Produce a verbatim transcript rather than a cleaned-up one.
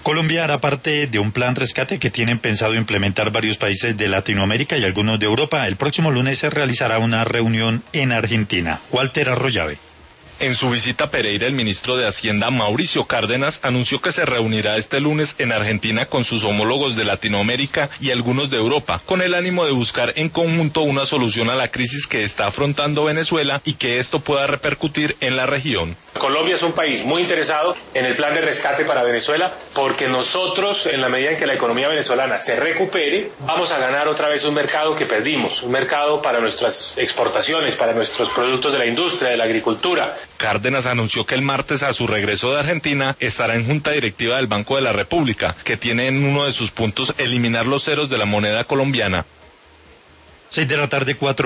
Colombia hará parte de un plan rescate que tienen pensado implementar varios países de Latinoamérica y algunos de Europa. El próximo lunes se realizará una reunión en Argentina. Walter Arroyave. En su visita a Pereira, el ministro de Hacienda, Mauricio Cárdenas, anunció que se reunirá este lunes en Argentina con sus homólogos de Latinoamérica y algunos de Europa, con el ánimo de buscar en conjunto una solución a la crisis que está afrontando Venezuela y que esto pueda repercutir en la región. Colombia es un país muy interesado en el plan de rescate para Venezuela, porque nosotros, en la medida en que la economía venezolana se recupere, vamos a ganar otra vez un mercado que perdimos, un mercado para nuestras exportaciones, para nuestros productos de la industria, de la agricultura. Cárdenas anunció que el martes, a su regreso de Argentina, estará en junta directiva del Banco de la República, que tiene en uno de sus puntos eliminar los ceros de la moneda colombiana. Seis de la tarde, cuatro.